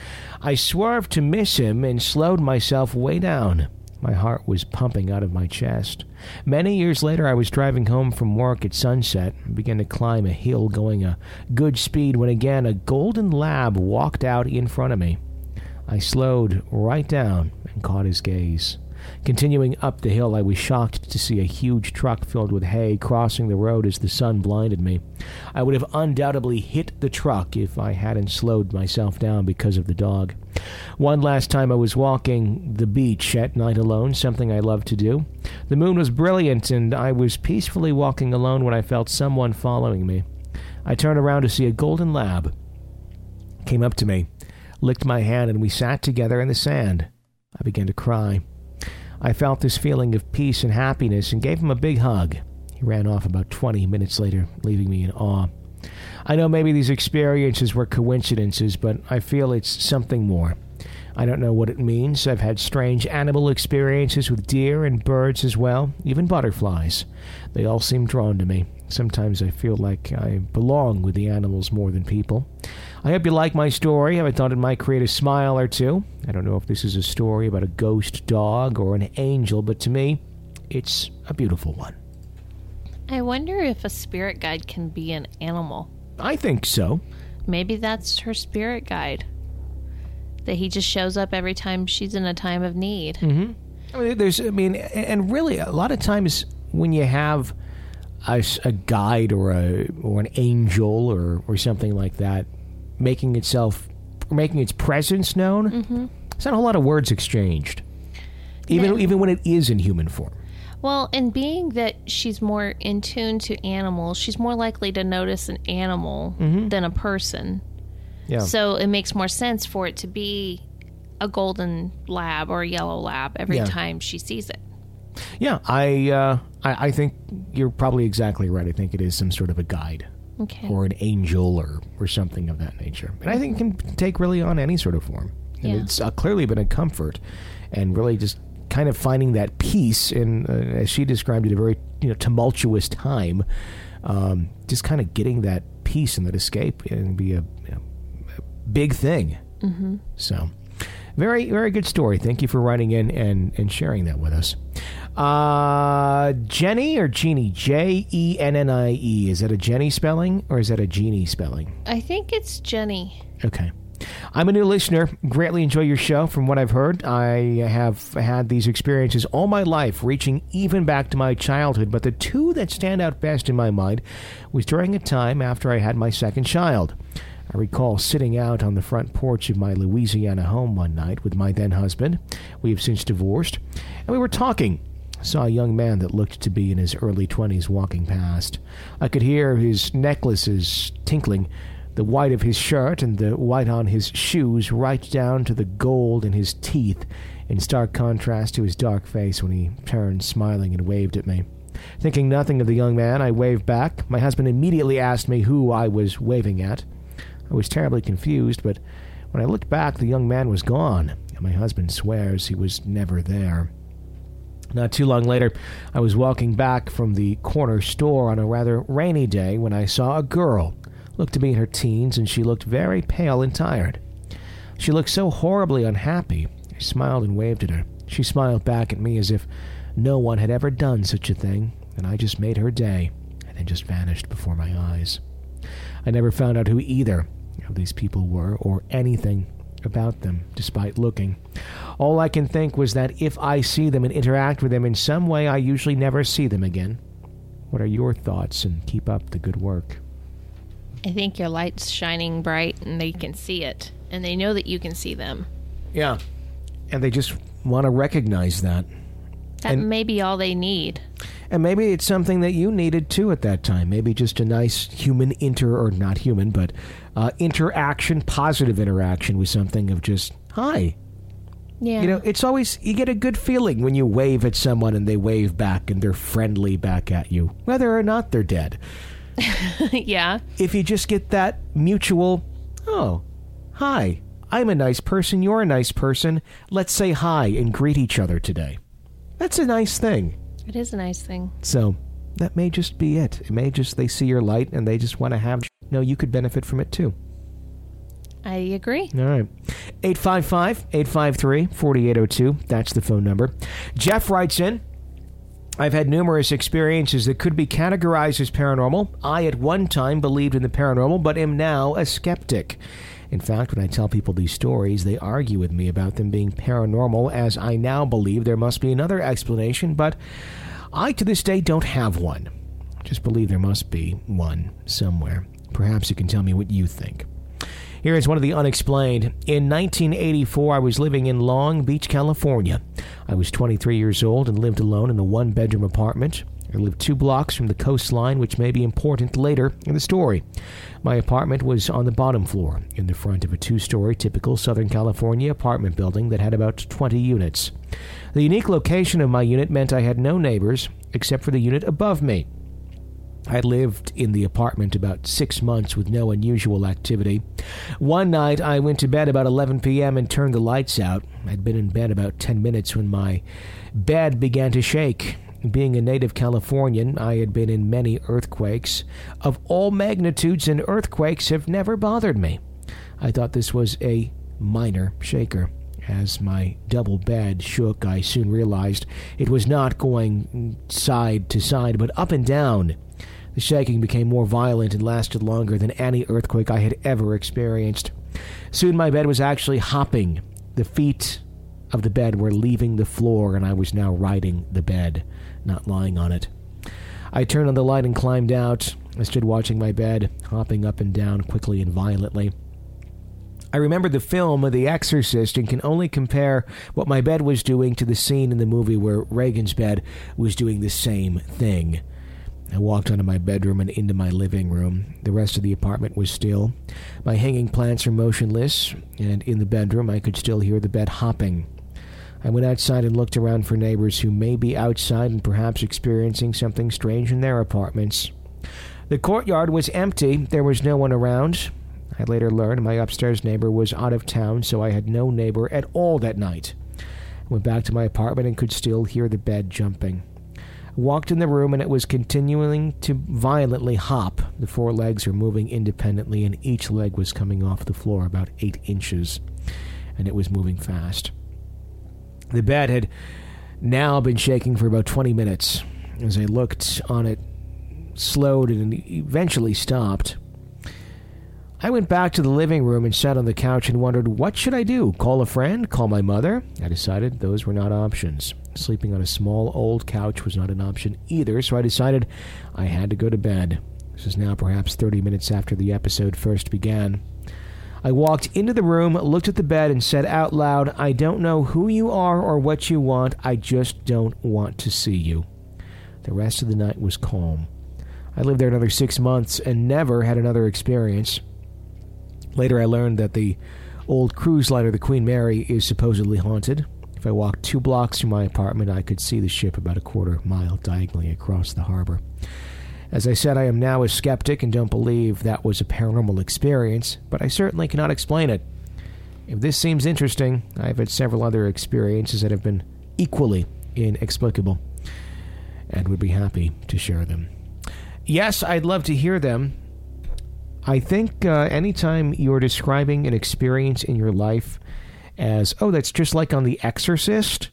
I swerved to miss him and slowed myself way down. My heart was pumping out of my chest. Many years later, I was driving home from work at sunset and began to climb a hill going a good speed when again a golden lab walked out in front of me. I slowed right down and caught his gaze. Continuing up the hill, I was shocked to see a huge truck filled with hay crossing the road as the sun blinded me. I would have undoubtedly hit the truck if I hadn't slowed myself down because of the dog. One last time I was walking the beach at night alone, something I love to do. The moon was brilliant and I was peacefully walking alone when I felt someone following me. I turned around to see a golden lab. Came up to me, licked my hand, and we sat together in the sand. I began to cry. I felt this feeling of peace and happiness and gave him a big hug. He ran off about 20 minutes later, leaving me in awe. I know maybe these experiences were coincidences, but I feel it's something more. I don't know what it means. I've had strange animal experiences with deer and birds as well, even butterflies. They all seem drawn to me. Sometimes I feel like I belong with the animals more than people. I hope you like my story. I thought it might create a smile or two. I don't know if this is a story about a ghost dog or an angel, but to me, it's a beautiful one. I wonder if a spirit guide can be an animal. I think so. Maybe that's her spirit guide. That he just shows up every time she's in a time of need. Mm-hmm. And really, a lot of times when you have a guide or an angel or something like that making its presence known, mm-hmm. There's not a whole lot of words exchanged, even when it is in human form. Well, and being that she's more in tune to animals, she's more likely to notice an animal mm-hmm. than a person. Yeah. So it makes more sense for it to be a golden lab or a yellow lab every time she sees it. Yeah, I think you're probably exactly right. I think it is some sort of a guide. Okay. Or an angel or something of that nature. And I think it can take really on any sort of form. And it's clearly been a comfort and really just kind of finding that peace in, as she described it, a very tumultuous time. Just kind of getting that peace and that escape and be a big thing. Mm-hmm. So, very, very good story. Thank you for writing in and sharing that with us. Jenny or Jeannie? Jennie. Is that a Jenny spelling or is that a Jeannie spelling? I think it's Jenny. Okay. I'm a new listener. Greatly enjoy your show. From what I've heard, I have had these experiences all my life, reaching even back to my childhood. But the two that stand out best in my mind was during a time after I had my second child. I recall sitting out on the front porch of my Louisiana home one night with my then husband. We have since divorced. And we were talking. I saw a young man that looked to be in his early 20s walking past. I could hear his necklaces tinkling, the white of his shirt and the white on his shoes right down to the gold in his teeth, in stark contrast to his dark face when he turned smiling and waved at me. Thinking nothing of the young man, I waved back. My husband immediately asked me who I was waving at. I was terribly confused, but when I looked back, the young man was gone, and my husband swears he was never there. Not too long later, I was walking back from the corner store on a rather rainy day when I saw a girl. Looked to be in her teens, and she looked very pale and tired. She looked so horribly unhappy. I smiled and waved at her. She smiled back at me as if no one had ever done such a thing, and I just made her day, and then just vanished before my eyes. I never found out who either of these people were, or anything about them, despite looking. All I can think was that if I see them and interact with them in some way, I usually never see them again. What are your thoughts? And keep up the good work. I think your light's shining bright and they can see it. And they know that you can see them. Yeah. And they just want to recognize that. That may be all they need. And maybe it's something that you needed too at that time. Maybe just a nice human interaction, positive interaction with something of just, hi. Yeah. It's always, you get a good feeling when you wave at someone and they wave back and they're friendly back at you, whether or not they're dead. Yeah. If you just get that mutual, oh, hi, I'm a nice person, you're a nice person, let's say hi and greet each other today. That's a nice thing. It is a nice thing. So that may just be it. It may just, they see your light and they just want to have, you could benefit from it too. I agree. All right. 855-853-4802. That's the phone number. Jeff writes in, I've had numerous experiences that could be categorized as paranormal. I at one time believed in the paranormal, but am now a skeptic. In fact, when I tell people these stories, they argue with me about them being paranormal, as I now believe there must be another explanation, but I to this day don't have one. I just believe there must be one somewhere. Perhaps you can tell me what you think. Here is one of the unexplained. In 1984, I was living in Long Beach, California. I was 23 years old and lived alone in a one-bedroom apartment. I lived 2 blocks from the coastline, which may be important later in the story. My apartment was on the bottom floor, in the front of a 2-story typical Southern California apartment building that had about 20 units. The unique location of my unit meant I had no neighbors except for the unit above me. I lived in the apartment about 6 months with no unusual activity. One night, I went to bed about 11 p.m. and turned the lights out. I'd been in bed about 10 minutes when my bed began to shake. Being a native Californian, I had been in many earthquakes of all magnitudes, and earthquakes have never bothered me. I thought this was a minor shaker. As my double bed shook, I soon realized it was not going side to side, but up and down. The shaking became more violent and lasted longer than any earthquake I had ever experienced. Soon my bed was actually hopping. The feet of the bed were leaving the floor, and I was now riding the bed, not lying on it. I turned on the light and climbed out. I stood watching my bed, hopping up and down quickly and violently. I remembered the film The Exorcist and can only compare what my bed was doing to the scene in the movie where Reagan's bed was doing the same thing. I walked out of my bedroom and into my living room. The rest of the apartment was still. My hanging plants were motionless, and in the bedroom I could still hear the bed hopping. I went outside and looked around for neighbors who may be outside and perhaps experiencing something strange in their apartments. The courtyard was empty. There was no one around. I later learned my upstairs neighbor was out of town, so I had no neighbor at all that night. I went back to my apartment and could still hear the bed jumping. I walked in the room and it was continuing to violently hop. The 4 legs were moving independently and each leg was coming off the floor about 8 inches, and it was moving fast. The bed had now been shaking for about 20 minutes. As I looked on it, slowed and eventually stopped. I went back to the living room and sat on the couch and wondered, what should I do? Call a friend? Call my mother? I decided those were not options. Sleeping on a small old couch was not an option either, so I decided I had to go to bed. This is now perhaps 30 minutes after the episode first began. I walked into the room, looked at the bed, and said out loud, I don't know who you are or what you want. I just don't want to see you. The rest of the night was calm. I lived there another 6 months and never had another experience. Later I learned that the old cruise liner, the Queen Mary, is supposedly haunted. If I walked 2 blocks from my apartment, I could see the ship about a quarter mile diagonally across the harbor. As I said, I am now a skeptic and don't believe that was a paranormal experience, but I certainly cannot explain it. If this seems interesting, I have had several other experiences that have been equally inexplicable and would be happy to share them. Yes, I'd love to hear them. I think anytime you're describing an experience in your life as, oh, that's just like on The Exorcist,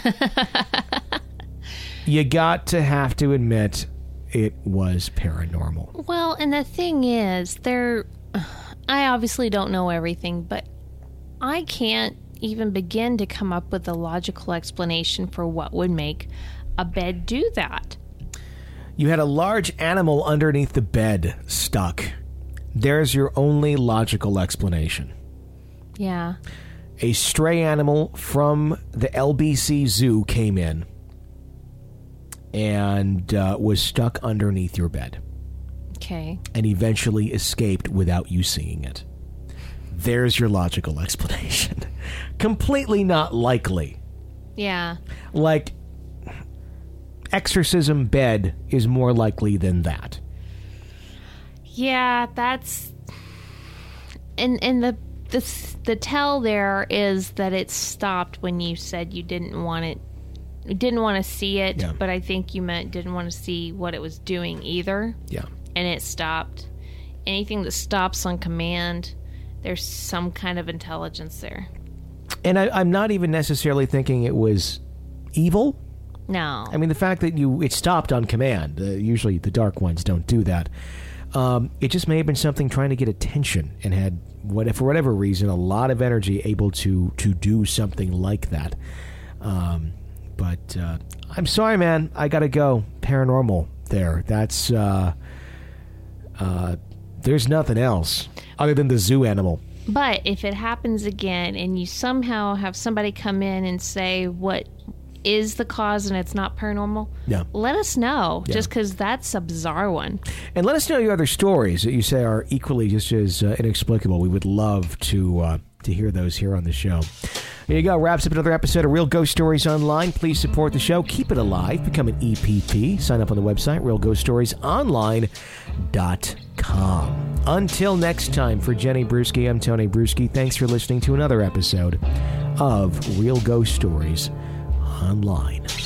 you got to have to admit it was paranormal. Well, and the thing is, I obviously don't know everything, but I can't even begin to come up with a logical explanation for what would make a bed do that. You had a large animal underneath the bed stuck. There's your only logical explanation. Yeah. A stray animal from the LBC Zoo came in and was stuck underneath your bed. Okay. And eventually escaped without you seeing it. There's your logical explanation. Completely not likely. Yeah. Like, exorcism bed is more likely than that. Yeah, that's... And the tell there is that it stopped when you said you didn't want it. You didn't want to see it, yeah. But I think you meant didn't want to see what it was doing either. Yeah. And it stopped. Anything that stops on command, there's some kind of intelligence there. And I'm not even necessarily thinking it was evil. No. I mean, the fact that it stopped on command, usually the dark ones don't do that. It just may have been something trying to get attention and had, for whatever reason, a lot of energy able to do something like that. But I'm sorry, man. I gotta go. Paranormal there. That's, there's nothing else other than the zoo animal. But if it happens again and you somehow have somebody come in and say what is the cause and it's not paranormal, yeah, let us know, just because that's a bizarre one. And let us know your other stories that you say are equally just as inexplicable. We would love to hear those here on the show. There you go. Wraps up another episode of Real Ghost Stories Online. Please support the show. Keep it alive. Become an EPP. Sign up on the website, realghoststoriesonline.com. Until next time, for Jenny Brewski, I'm Tony Brewski. Thanks for listening to another episode of Real Ghost Stories Online.